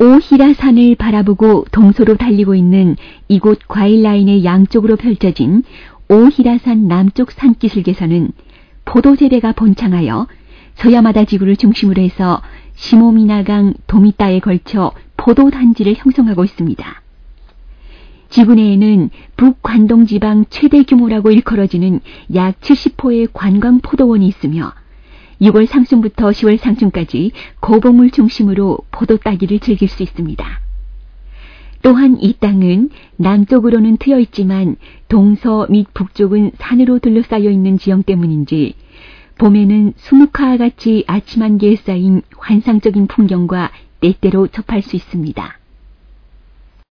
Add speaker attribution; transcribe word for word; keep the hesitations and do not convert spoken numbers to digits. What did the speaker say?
Speaker 1: 오히라산을 바라보고 동서로 달리고 있는 이곳 과일라인의 양쪽으로 펼쳐진 오히라산 남쪽 산기슭에서는 포도 재배가 번창하여 서야마다 지구를 중심으로 해서 시모미나강 도미따에 걸쳐 포도 단지를 형성하고 있습니다. 지구 내에는 북관동 지방 최대 규모라고 일컬어지는 약 칠십 호의 관광 포도원이 있으며 유월 상순부터 시월 상순까지 거봉을 중심으로 포도 따기를 즐길 수 있습니다. 또한 이 땅은 남쪽으로는 트여 있지만 동서 및 북쪽은 산으로 둘러싸여 있는 지형 때문인지 봄에는 수묵화와 같이 아침 한기에 쌓인 환상적인 풍경과 때때로 접할 수 있습니다.